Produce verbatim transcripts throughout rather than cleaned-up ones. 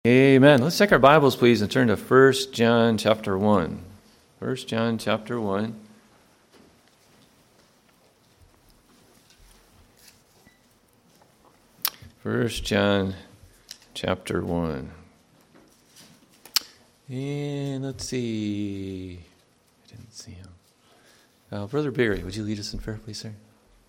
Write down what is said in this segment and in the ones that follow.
Amen. Let's take our Bibles, please, and turn to First John chapter one. First John chapter one. First John chapter one. And let's see. I didn't see him. Uh, Brother Barry, would you lead us in prayer, please, sir?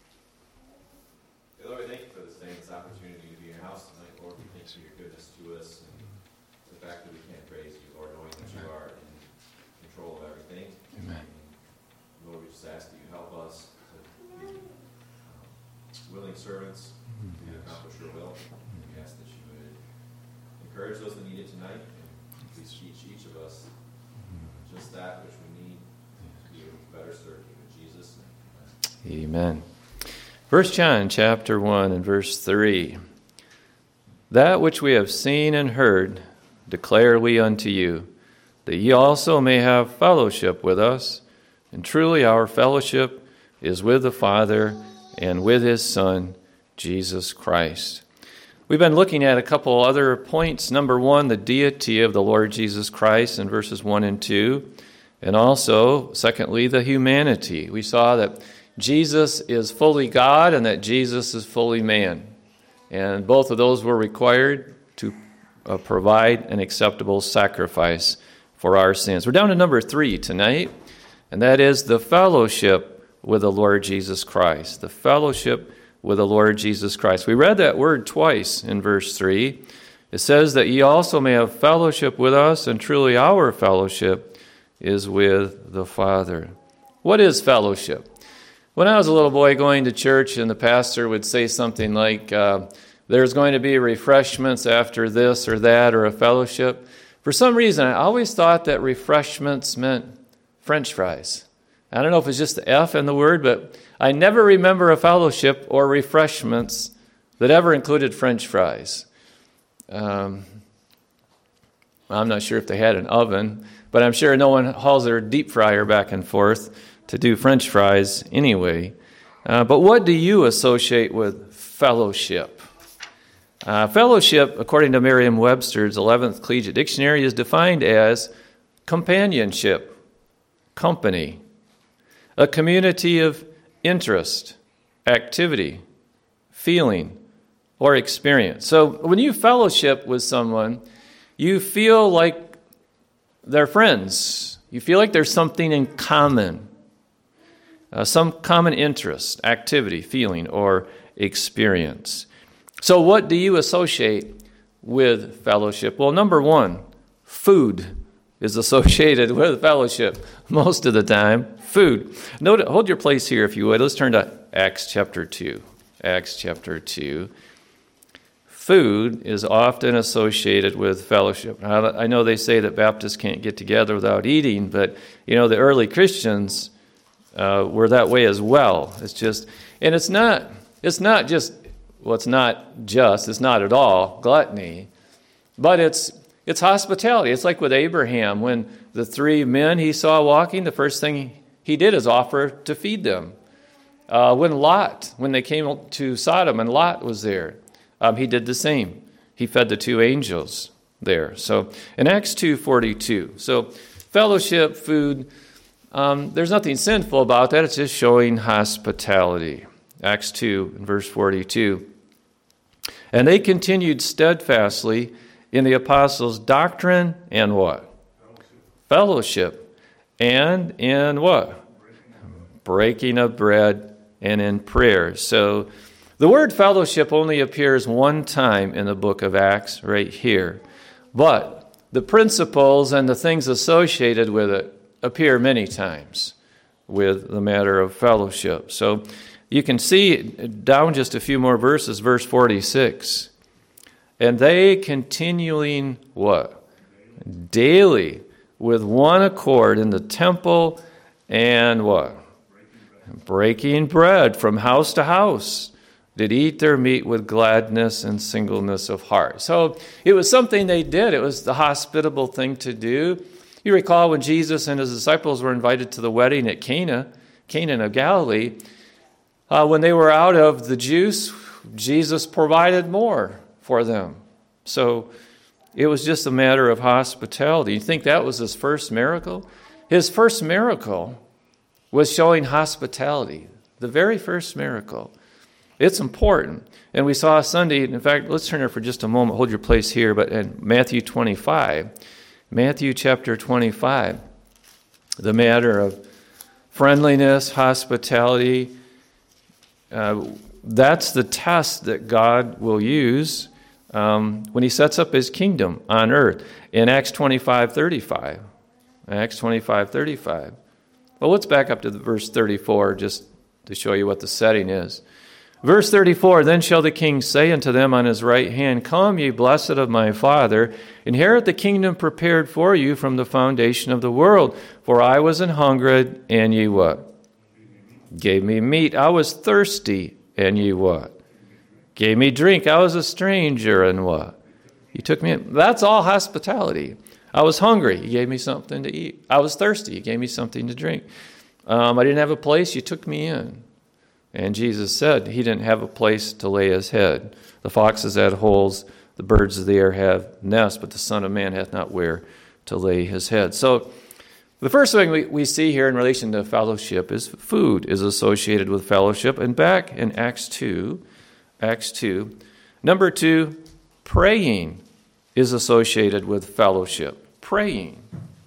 Lord, we thank you for this day, this opportunity to be in your house tonight. Lord, we thank you for your goodness to us and the fact that we can praise you, Lord, knowing that you are in control of everything. Amen. And Lord, we just ask that you help us to be um, willing servants to accomplish your will. And we ask that you would encourage those that need it tonight, and please teach each of us just that which we need to be able to better serve you. In Jesus' name, Amen. amen. First John chapter one and verse three. That which we have seen and heard declare we unto you, that ye also may have fellowship with us. And truly our fellowship is with the Father and with his Son, Jesus Christ. We've been looking at a couple other points. Number one, the deity of the Lord Jesus Christ in verses one and two. And also, secondly, the humanity. We saw that Jesus is fully God and that Jesus is fully man. And both of those were required to uh, provide an acceptable sacrifice for our sins. We're down to number three tonight, and that is the fellowship with the Lord Jesus Christ. The fellowship with the Lord Jesus Christ. We read that word twice in verse three. It says that ye also may have fellowship with us, and truly our fellowship is with the Father. What is fellowship? When I was a little boy going to church and the pastor would say something like, uh, there's going to be refreshments after this or that or a fellowship, for some reason I always thought that refreshments meant French fries. I don't know if it's just the F in the word, but I never remember a fellowship or refreshments that ever included French fries. Um, I'm not sure if they had an oven, but I'm sure no one hauls their deep fryer back and forth to do French fries anyway. Uh, but what do you associate with fellowship? Uh, fellowship, according to Merriam-Webster's eleventh Collegiate Dictionary, is defined as companionship, company, a community of interest, activity, feeling, or experience. So when you fellowship with someone, you feel like they're friends. You feel like there's something in common. Uh, some common interest, activity, feeling, or experience. So what do you associate with fellowship? Well, number one, food is associated with fellowship most of the time. Food. Note, hold your place here if you would. Let's turn to Acts chapter two. Acts chapter two. Food is often associated with fellowship. I know they say that Baptists can't get together without eating, but you know the early Christians Uh, we're that way as well. It's just, and it's not, it's not just, well, it's not just, it's not at all gluttony, but it's, it's hospitality. It's like with Abraham, when the three men he saw walking, the first thing he did is offer to feed them. Uh, when Lot, when they came to Sodom and Lot was there, um, he did the same. He fed the two angels there. So in Acts two forty-two, so fellowship, food. Um, there's nothing sinful about that. It's just showing hospitality. Acts two, verse forty-two. And they continued steadfastly in the apostles' doctrine and what? Fellowship. Fellowship. And in what? Breaking, Breaking of bread and in prayer. So the word fellowship only appears one time in the book of Acts, right here. But the principles and the things associated with it appear many times with the matter of fellowship. So you can see down just a few more verses, verse forty-six. And they continuing what? Daily with one accord in the temple and what? Breaking bread. Breaking bread from house to house. Did eat their meat with gladness and singleness of heart. So it was something they did. It was the hospitable thing to do. You recall when Jesus and his disciples were invited to the wedding at Cana, Cana of Galilee, uh, when they were out of the juice, Jesus provided more for them. So It was just a matter of hospitality. You think that was his first miracle? His first miracle was showing hospitality. The very first miracle. It's important. And we saw Sunday, in fact, let's turn there for just a moment. Hold your place here, but in Matthew twenty-five, Matthew chapter twenty-five, the matter of friendliness, hospitality, uh, that's the test that God will use um, when he sets up his kingdom on earth. In Acts twenty-five thirty-five, Acts twenty-five thirty-five. Well, let's back up to the verse thirty-four just to show you what the setting is. Verse thirty-four, then shall the king say unto them on his right hand, come, ye blessed of my Father, inherit the kingdom prepared for you from the foundation of the world. For I was an hungered, and ye what? Gave me meat. I was thirsty, and ye what? Gave me drink. I was a stranger, and what? You took me in. That's all hospitality. I was hungry. You gave me something to eat. I was thirsty. You gave me something to drink. Um, I didn't have a place. You took me in. And Jesus said he didn't have a place to lay his head. The foxes had holes, the birds of the air have nests, but the Son of Man hath not where to lay his head. So the first thing we, we see here in relation to fellowship is food is associated with fellowship. And back in Acts two, Acts two, number two, praying is associated with fellowship. Praying.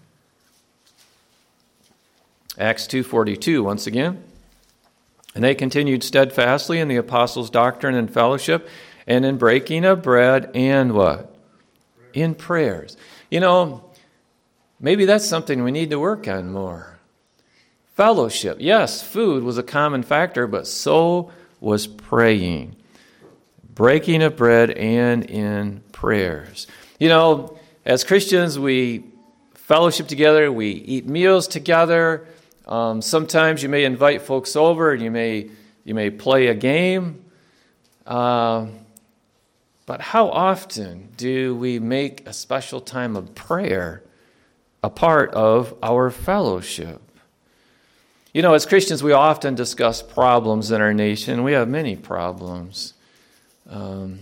Acts two forty-two, once again. And they continued steadfastly in the apostles' doctrine and fellowship, and in breaking of bread, and what? In prayers. You know, maybe that's something we need to work on more. Fellowship. Yes, food was a common factor, but so was praying. Breaking of bread and in prayers. You know, as Christians, we fellowship together, we eat meals together. Um, sometimes you may invite folks over and you may you may play a game. Uh, but how often do we make a special time of prayer a part of our fellowship? You know, as Christians, we often discuss problems in our nation. We have many problems. Um,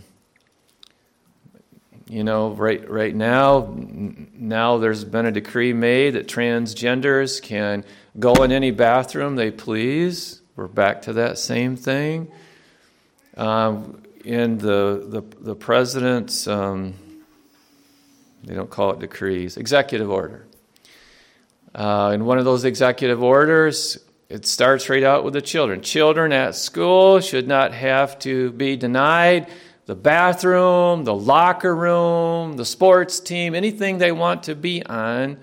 you know, right right now, now there's been a decree made that transgenders can go in any bathroom they please. We're back to that same thing. Um, in the, the the president's, um, they don't call it decrees, executive order. Uh, in one of those executive orders, it starts right out with the children. Children at school should not have to be denied the bathroom, the locker room, the sports team, anything they want to be on,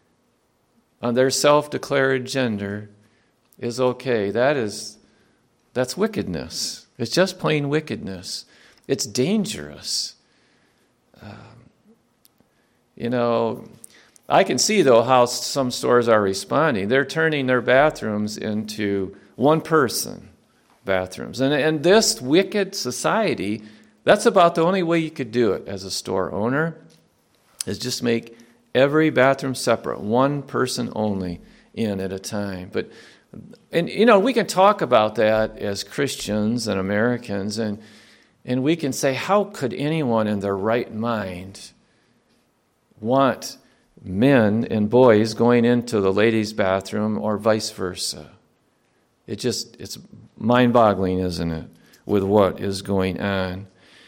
on their self-declared gender is okay. That is, that's wickedness. It's just plain wickedness. It's dangerous. Um, you know, I can see, though, how some stores are responding. They're turning their bathrooms into one-person bathrooms. And in this wicked society, that's about the only way you could do it as a store owner, is just make every bathroom separate, one person only in at a time. But, and you know, we can talk about that as Christians and Americans, and and we can say, how could anyone in their right mind want men and boys going into the ladies' bathroom or vice versa? It just, it's mind-boggling, isn't it, with what is going on.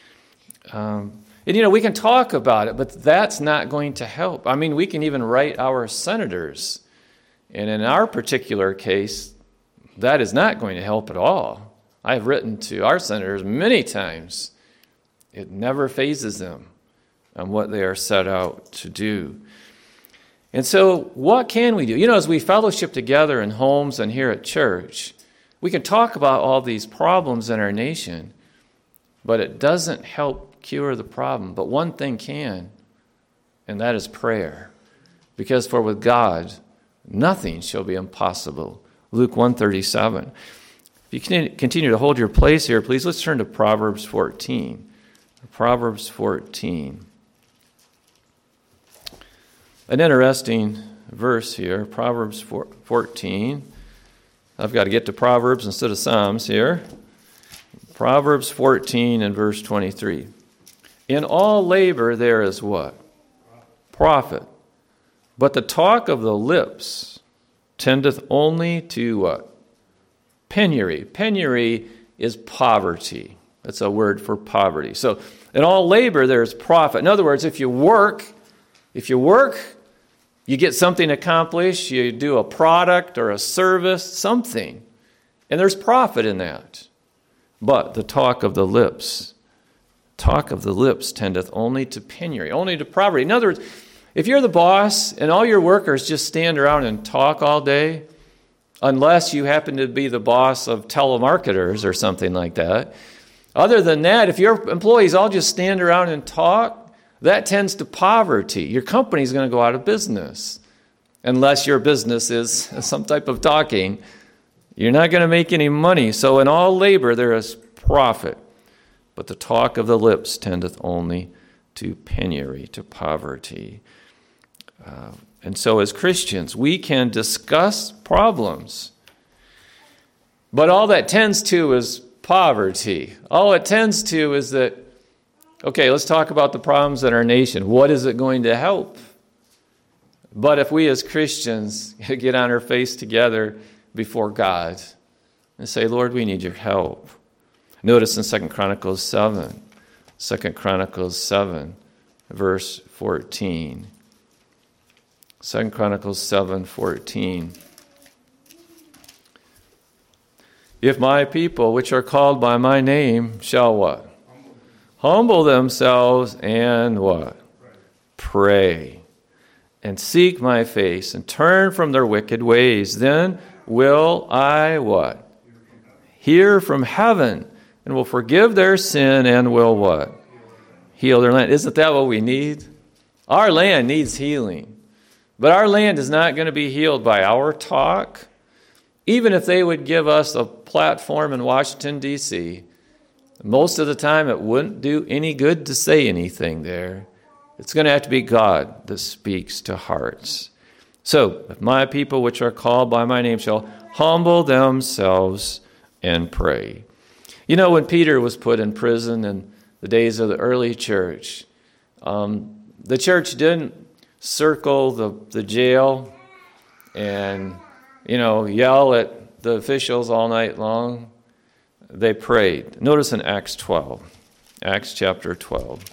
Um, and, you know, we can talk about it, but that's not going to help. I mean, we can even write our senators. And in our particular case, that is not going to help at all. I've written to our senators many times. It never phases them on what they are set out to do. And so what can we do? You know, as we fellowship together in homes and here at church, we can talk about all these problems in our nation, but it doesn't help cure the problem. But one thing can, and that is prayer. Because for with God, nothing shall be impossible. Luke one thirty-seven. If you continue to hold your place here, please, let's turn to Proverbs fourteen. Proverbs fourteen. An interesting verse here, Proverbs fourteen. I've got to get to Proverbs instead of Psalms here. Proverbs fourteen and verse twenty-three. In all labor there is what? profit. But the talk of the lips tendeth only to what? Penury. Penury is poverty. That's a word for poverty. So in all labor, there's profit. In other words, if you work, if you work, you get something accomplished, you do a product or a service, something, and there's profit in that. But the talk of the lips, talk of the lips tendeth only to penury, only to poverty. In other words, if you're the boss and all your workers just stand around and talk all day, unless you happen to be the boss of telemarketers or something like that, other than that, if your employees all just stand around and talk, that tends to poverty. Your company's going to go out of business. Unless your business is some type of talking, you're not going to make any money. So in all labor there is profit. But the talk of the lips tendeth only to penury, to poverty. Uh, and so as Christians, we can discuss problems. But all that tends to is poverty. All it tends to is that, okay, let's talk about the problems in our nation. What is it going to help? But if we as Christians get on our face together before God and say, Lord, we need your help. Notice in Second Chronicles seven, Second Chronicles seven, verse fourteen. Second Chronicles seven, fourteen. If my people, which are called by my name, shall what? Humble themselves and what? Pray. And seek my face and turn from their wicked ways. Then will I what? Hear from heaven and will forgive their sin and will what? Heal their land. Isn't that what we need? Our land needs healing. But our land is not going to be healed by our talk. Even if they would give us a platform in Washington, D C, most of the time it wouldn't do any good to say anything there. It's going to have to be God that speaks to hearts. So, if my people which are called by my name shall humble themselves and pray. You know, when Peter was put in prison in the days of the early church, um, the church didn't circle the, the jail and, you know, yell at the officials all night long. They prayed. Notice in Acts twelve, Acts chapter twelve.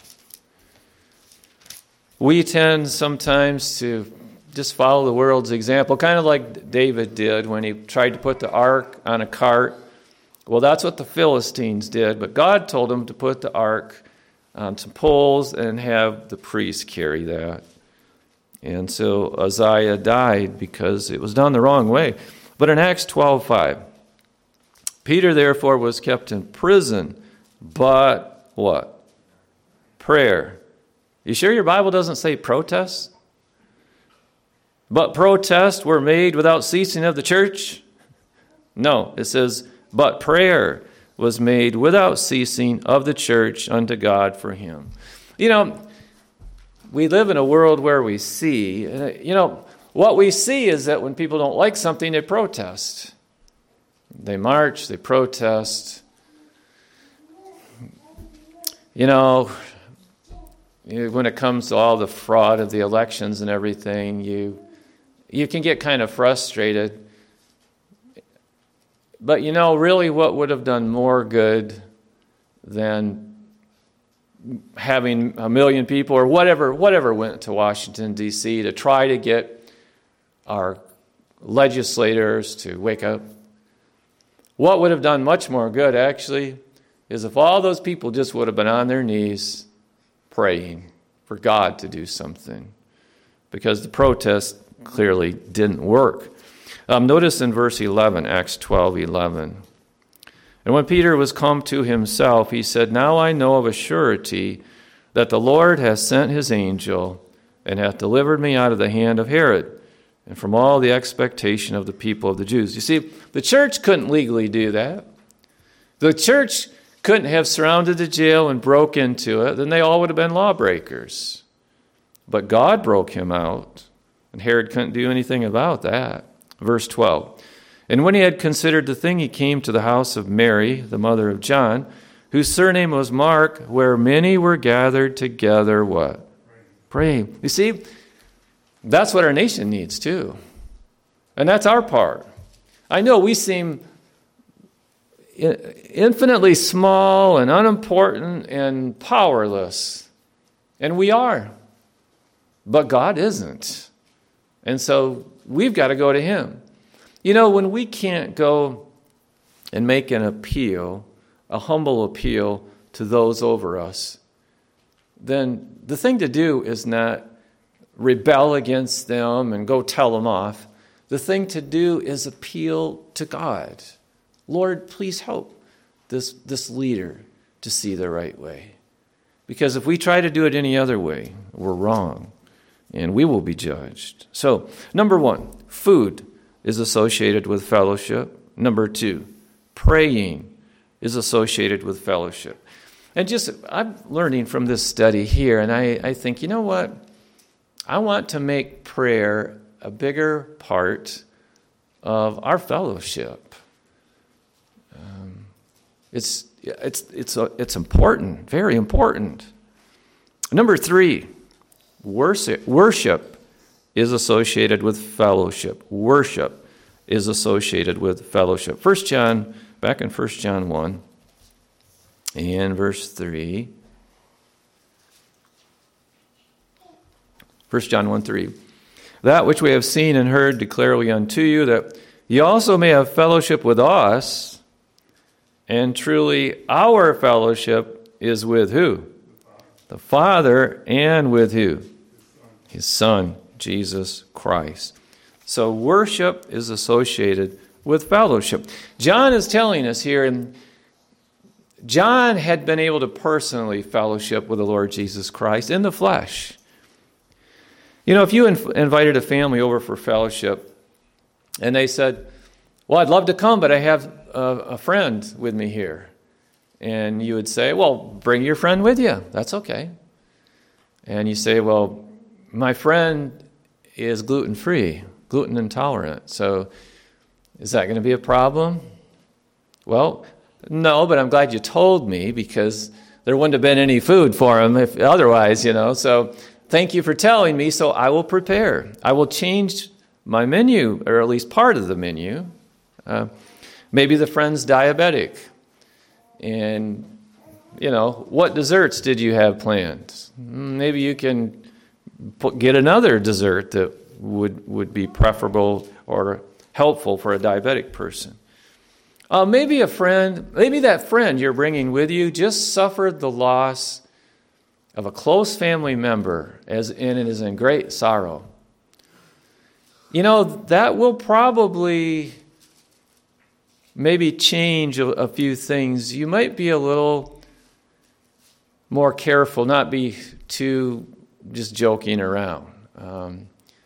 We tend sometimes to just follow the world's example, kind of like David did when he tried to put the ark on a cart. Well, that's what the Philistines did, but God told him to put the ark on some poles and have the priests carry that. And so Uzziah died because it was done the wrong way. But in Acts twelve five, Peter therefore was kept in prison, but what? Prayer. You sure your Bible doesn't say protest? But protests were made without ceasing of the church? No, it says, but prayer was made without ceasing of the church unto God for him. You know, we live in a world where we see, you know, what we see is that when people don't like something, they protest. They march, they protest. You know, when it comes to all the fraud of the elections and everything, you you can get kind of frustrated. But you know, really what would have done more good than having a million people or whatever whatever went to Washington, D C to try to get our legislators to wake up? What would have done much more good, actually, is if all those people just would have been on their knees praying for God to do something, because the protest clearly didn't work. Um, notice in verse eleven, Acts twelve eleven. And when Peter was come to himself, he said, Now I know of a surety that the Lord hath sent his angel and hath delivered me out of the hand of Herod and from all the expectation of the people of the Jews. You see, the church couldn't legally do that. The church couldn't have surrounded the jail and broke into it. Then they all would have been lawbreakers. But God broke him out, and Herod couldn't do anything about that. Verse twelve. And when he had considered the thing, he came to the house of Mary, the mother of John, whose surname was Mark, where many were gathered together, what? Pray. You see, that's what our nation needs too. And that's our part. I know we seem infinitely small and unimportant and powerless. And we are. But God isn't. And so we've got to go to him. You know, when we can't go and make an appeal, a humble appeal to those over us, then the thing to do is not rebel against them and go tell them off. The thing to do is appeal to God. Lord, please help this, this leader to see the right way. Because if we try to do it any other way, we're wrong, and we will be judged. So, number one, food is associated with fellowship. Number two, praying is associated with fellowship. And just, I'm learning from this study here, and I, I think, you know what? I want to make prayer a bigger part of our fellowship. Um, it's it's it's a, it's important, very important. Number three, worship worship is associated with fellowship. Worship is associated with fellowship. First John, back in First John one, and verse three. First John one three. That which we have seen and heard declare we unto you, that ye also may have fellowship with us. And truly our fellowship is with who? The Father, and with who? His Son, Jesus Christ. So worship is associated with fellowship. John is telling us here, and John had been able to personally fellowship with the Lord Jesus Christ in the flesh. You know, if you inv- invited a family over for fellowship, and they said, well, I'd love to come, but I have a, a friend with me here. And you would say, well, bring your friend with you. That's okay. And you say, well, my friend is gluten-free, gluten intolerant. So is that going to be a problem? Well, no, but I'm glad you told me, because there wouldn't have been any food for him if otherwise, you know. So thank you for telling me, so I will prepare. I will change my menu, or at least part of the menu. Uh, maybe the friend's diabetic. And, you know, what desserts did you have planned? Maybe you can put, get another dessert that would, would be preferable or helpful for a diabetic person. Uh, maybe a friend, maybe that friend you're bringing with you just suffered the loss of a close family member, as and it is in great sorrow. You know, that will probably maybe change a, a few things. You might be a little more careful, not be too just joking around. Um,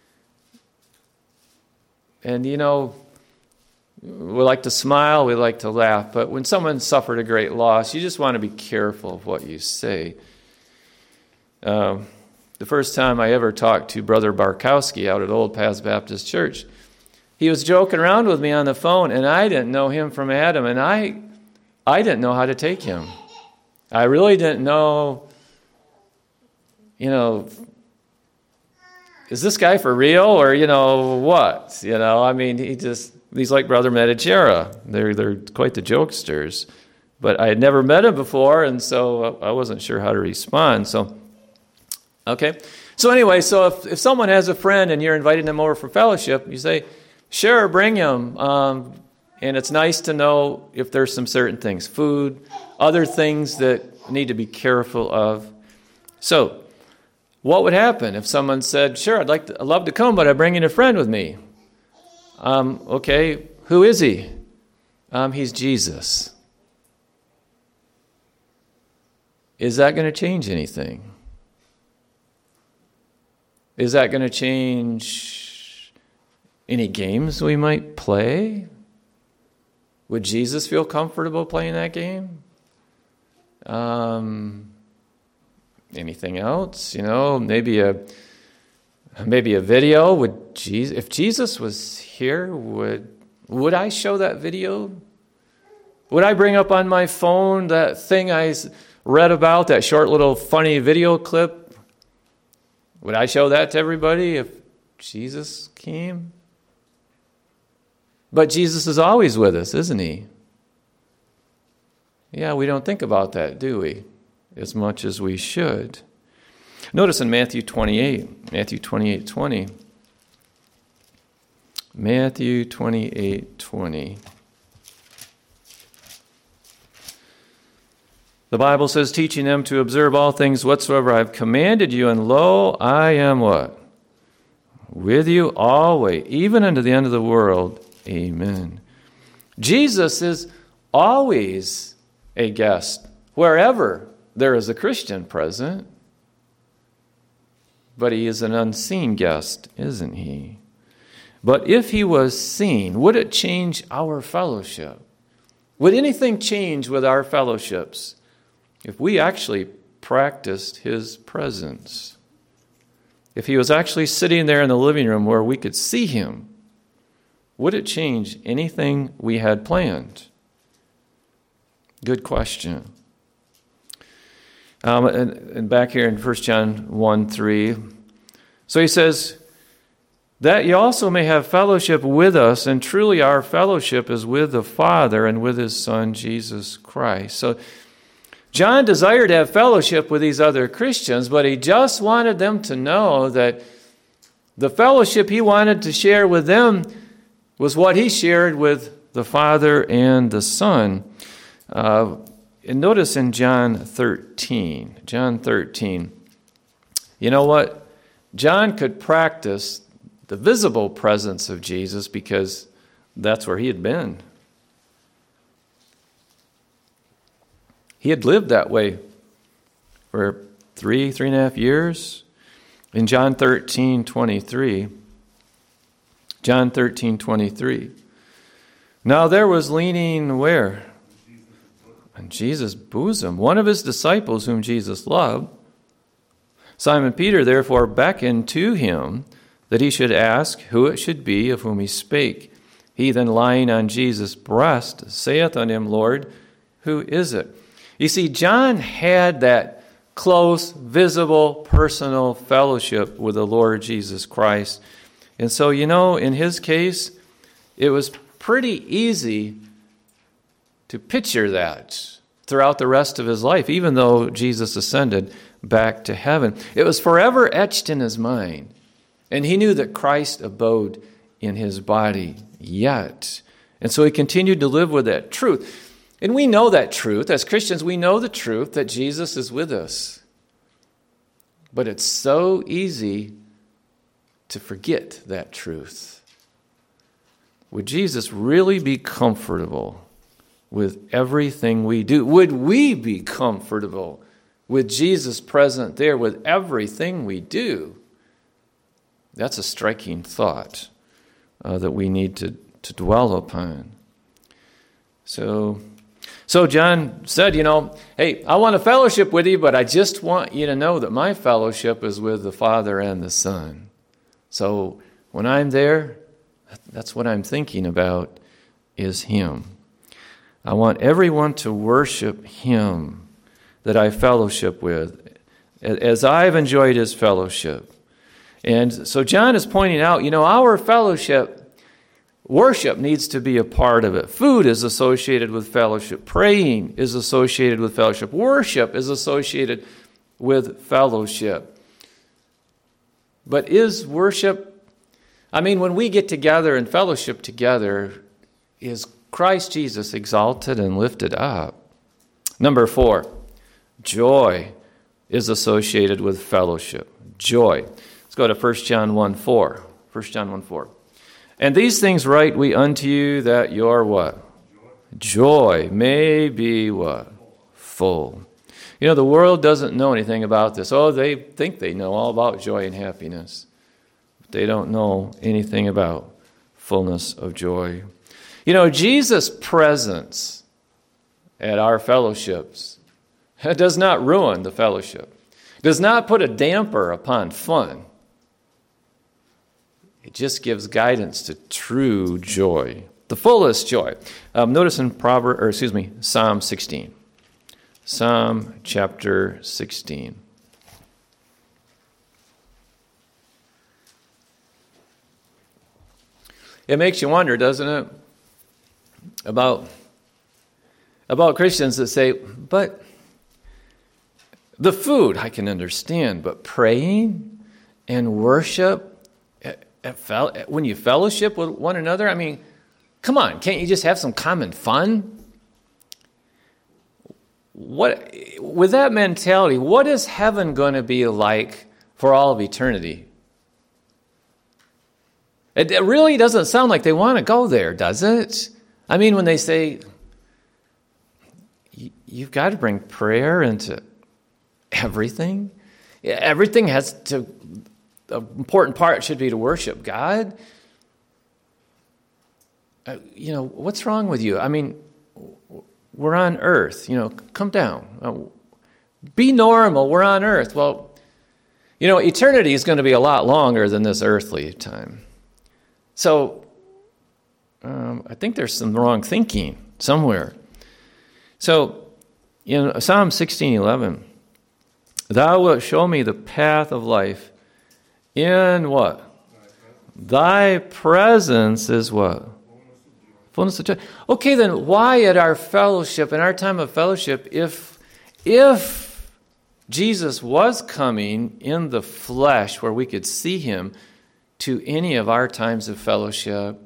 and, you know, we like to smile, we like to laugh, but when someone suffered a great loss, you just want to be careful of what you say. Uh, the first time I ever talked to Brother Barkowski out at Old Paths Baptist Church, he was joking around with me on the phone, and I didn't know him from Adam, and I I didn't know how to take him. I really didn't know, you know, is this guy for real, or, you know, what? You know, I mean, he just, he's like Brother Medichera. They're, they're quite the jokesters. But I had never met him before, and so I wasn't sure how to respond. So, okay. So anyway, so if, if someone has a friend and you're inviting them over for fellowship, you say, sure, bring him. Um, and it's nice to know if there's some certain things, food, other things that need to be careful of. So, what would happen if someone said, sure, I'd like to, I'd love to come, but I'm bringing a friend with me? Um, okay, who is he? Um, he's Jesus. Is that going to change anything? Is that going to change any games we might play? Would Jesus feel comfortable playing that game? Um, anything else? You know, maybe a maybe a video. Would Jesus, if Jesus was here, would would I show that video? Would I bring up on my phone that thing I read about, that short little funny video clip Would I show that to everybody if Jesus came? But Jesus is always with us, isn't he? Yeah, we don't think about that, do we? As much as we should. Notice in Matthew twenty-eight, Matthew twenty-eight twenty. Matthew twenty-eight twenty. The Bible says, teaching them to observe all things whatsoever I have commanded you, and lo, I am what? With you always, even unto the end of the world. Amen. Jesus is always a guest, wherever there is a Christian present. But he is an unseen guest, isn't he? But if he was seen, would it change our fellowship? Would anything change with our fellowships if we actually practiced his presence? If he was actually sitting there in the living room where we could see him, would it change anything we had planned? Good question. Um, and, and back here in First John one three, so he says, that you also may have fellowship with us, and truly our fellowship is with the Father and with his Son, Jesus Christ. So John desired to have fellowship with these other Christians, but he just wanted them to know that the fellowship he wanted to share with them was what he shared with the Father and the Son. Uh, and notice in John thirteen, John thirteen, you know what? John could practice the visible presence of Jesus because that's where he had been. He had lived that way for three, three and a half years. In John thirteen twenty-three, John thirteen twenty-three. Now there was leaning where? On Jesus' bosom, one of his disciples whom Jesus loved. Simon Peter therefore beckoned to him that he should ask who it should be of whom he spake. He then lying on Jesus' breast saith unto him, Lord, who is it? You see, John had that close, visible, personal fellowship with the Lord Jesus Christ. And so, you know, in his case, it was pretty easy to picture that throughout the rest of his life, even though Jesus ascended back to heaven. It was forever etched in his mind. And he knew that Christ abode in his body yet. And so he continued to live with that truth. And we know that truth. As Christians, we know the truth that Jesus is with us. But it's so easy to forget that truth. Would Jesus really be comfortable with everything we do? Would we be comfortable with Jesus present there with everything we do? That's a striking thought uh, that we need to, to dwell upon. So, so John said, you know, hey, I want a fellowship with you, but I just want you to know that my fellowship is with the Father and the Son. So when I'm there, that's what I'm thinking about is him. I want everyone to worship him that I fellowship with, as I've enjoyed his fellowship. And so John is pointing out, you know, our fellowship, worship needs to be a part of it. Food is associated with fellowship. Praying is associated with fellowship. Worship is associated with fellowship. But is worship, I mean, when we get together and fellowship together, is Christ Jesus exalted and lifted up? Number four, joy is associated with fellowship. Joy. Let's go to First John one four. First John one four. And these things write we unto you that your what? Joy may be what? Full. You know, the world doesn't know anything about this. Oh, they think they know all about joy and happiness. But they don't know anything about fullness of joy. You know, Jesus' presence at our fellowships does not ruin the fellowship. Does not put a damper upon fun. It just gives guidance to true joy, the fullest joy. Um, notice in Proverbs, or excuse me, Psalm sixteen. Psalm chapter sixteen. It makes you wonder, doesn't it, about, about Christians that say, but the food I can understand, but praying and worship, at, at fel- when you fellowship with one another, I mean, come on, can't you just have some common fun? What, with that mentality, what is heaven going to be like for all of eternity? It, it really doesn't sound like they want to go there, does it? I mean, when they say, you've got to bring prayer into everything. Everything has to, the important part should be to worship God. Uh, you know, what's wrong with you? I mean, we're on earth, you know, come down. Uh, be normal, we're on earth. Well, you know, eternity is going to be a lot longer than this earthly time. So, um, I think there's some wrong thinking somewhere. So, in Psalm sixteen eleven, thou wilt show me the path of life. In what? Thy presence is what? Fullness of joy. Okay, then why at our fellowship, in our time of fellowship, if if Jesus was coming in the flesh where we could see him to any of our times of fellowship,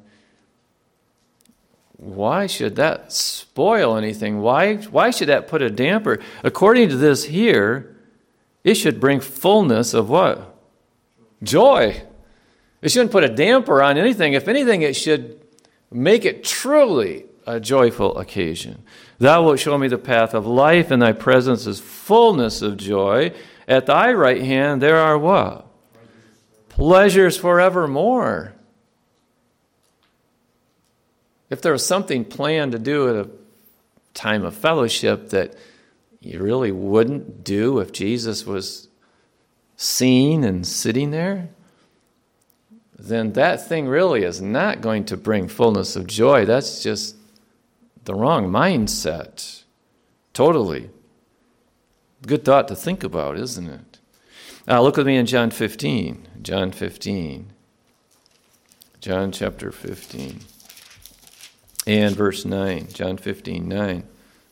why should that spoil anything? Why, why should that put a damper? According to this here, it should bring fullness of what? Joy. It shouldn't put a damper on anything. If anything, it should make it truly a joyful occasion. Thou wilt show me the path of life, and thy presence is fullness of joy. At thy right hand there are what? Pleasures forevermore. If there was something planned to do at a time of fellowship that you really wouldn't do if Jesus was seen and sitting there, then that thing really is not going to bring fullness of joy. That's just the wrong mindset. Totally. Good thought to think about, isn't it? Now look with me in John fifteen. John fifteen. John chapter fifteen. And verse nine. John fifteen, nine.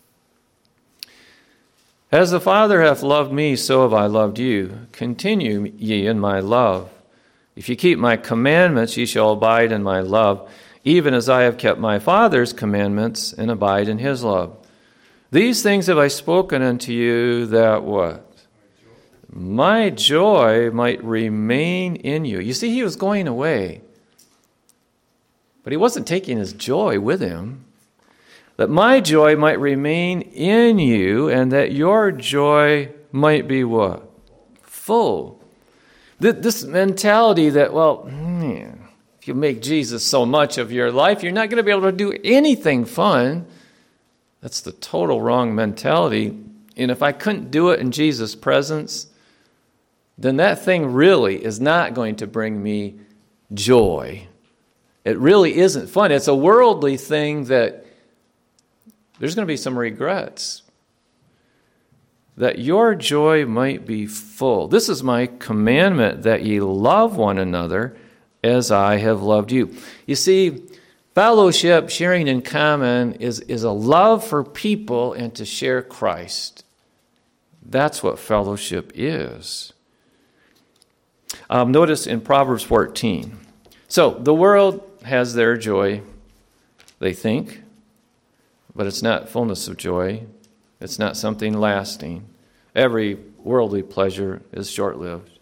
As the Father hath loved me, so have I loved you. Continue ye in my love. If ye keep my commandments, ye shall abide in my love, even as I have kept my Father's commandments and abide in his love. These things have I spoken unto you, that what? My joy might remain in you. You see, he was going away, but he wasn't taking his joy with him. That my joy might remain in you, and that your joy might be what? Full. This mentality that, well, man, if you make Jesus so much of your life, you're not going to be able to do anything fun. That's the total wrong mentality. And if I couldn't do it in Jesus' presence, then that thing really is not going to bring me joy. It really isn't fun. It's a worldly thing that there's going to be some regrets. That your joy might be full. This is my commandment, that ye love one another as I have loved you. You see, fellowship, sharing in common, is, is a love for people and to share Christ. That's what fellowship is. Um, notice in Proverbs fourteen. So, the world has their joy, they think, but it's not fullness of joy. It's not something lasting. Every worldly pleasure is short-lived.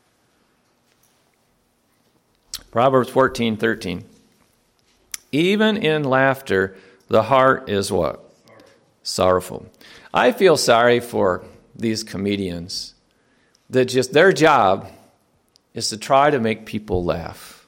Proverbs fourteen, thirteen. Even in laughter, the heart is what? Sorrowful. I feel sorry for these comedians that just their job is to try to make people laugh.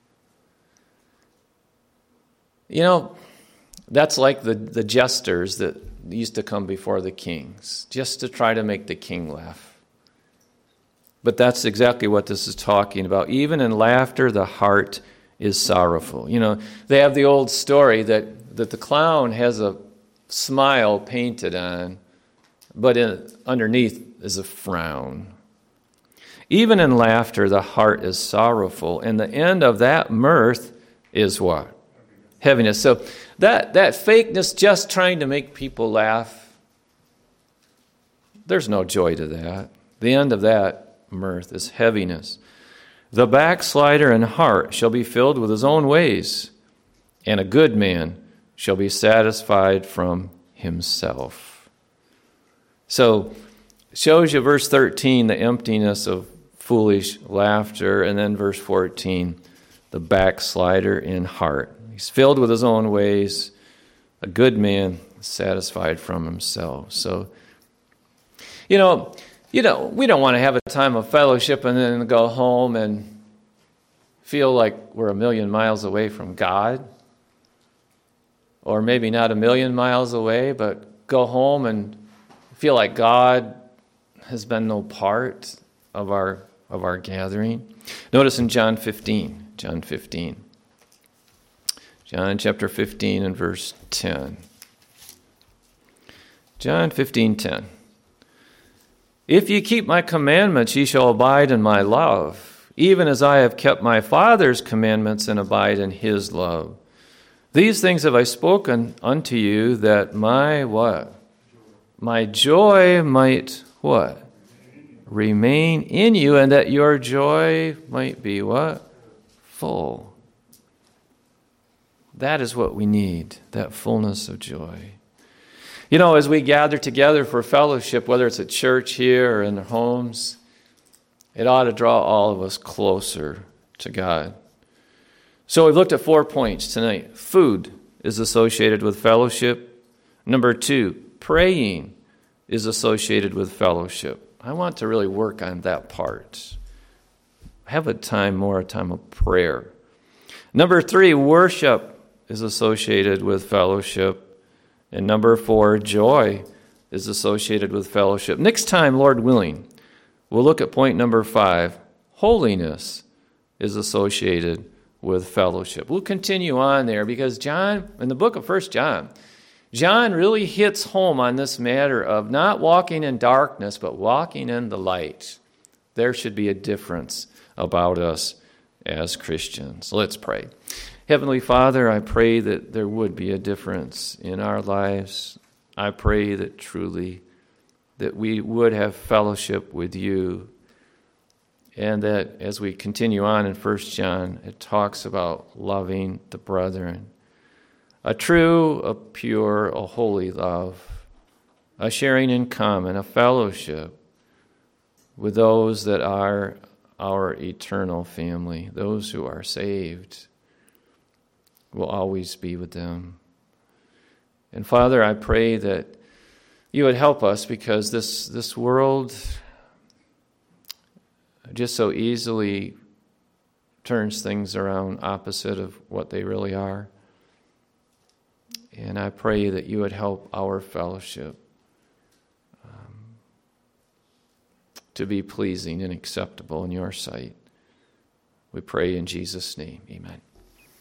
You know, that's like the, the jesters that used to come before the kings, just to try to make the king laugh. But that's exactly what this is talking about. Even in laughter, the heart is sorrowful. You know, they have the old story that, that the clown has a smile painted on, but in, underneath is a frown. Even in laughter, the heart is sorrowful, and the end of that mirth is what? Heaviness. So that, that fakeness, just trying to make people laugh, there's no joy to that. The end of that mirth is heaviness. The backslider in heart shall be filled with his own ways, and a good man shall be satisfied from himself. So, shows you verse thirteen, the emptiness of foolish laughter, and then verse fourteen, the backslider in heart. He's filled with his own ways, a good man satisfied from himself. So, you know, you know, we don't want to have a time of fellowship and then go home and feel like we're a million miles away from God. Or maybe not a million miles away, but go home and feel like God has been no part of our of our gathering. Notice in John fifteen, John fifteen. John chapter fifteen and verse ten. John fifteen, ten. If ye keep my commandments, ye shall abide in my love, even as I have kept my Father's commandments and abide in his love. These things have I spoken unto you, that my what? My joy might what? Remain in you, and that your joy might be what? Full. That is what we need, that fullness of joy. You know, as we gather together for fellowship, whether it's at church here or in our homes, it ought to draw all of us closer to God. So we've looked at four points tonight. Food is associated with fellowship. Number two, praying is associated with fellowship. I want to really work on that part. Have a time, more a time of prayer. Number three, worship is associated with fellowship. And number four, joy is associated with fellowship. Next time, Lord willing, we'll look at point number five. Holiness is associated with fellowship. We'll continue on there because John, in the book of First John, John really hits home on this matter of not walking in darkness, but walking in the light. There should be a difference about us as Christians. Let's pray. Heavenly Father, I pray that there would be a difference in our lives. I pray that truly that we would have fellowship with you, and that as we continue on in First John, it talks about loving the brethren. A true, a pure, a holy love, a sharing in common, a fellowship with those that are our eternal family, those who are saved. Will always be with them. And Father, I pray that you would help us, because this, this world just so easily turns things around opposite of what they really are. And I pray that you would help our fellowship um, to be pleasing and acceptable in your sight. We pray in Jesus' name. Amen.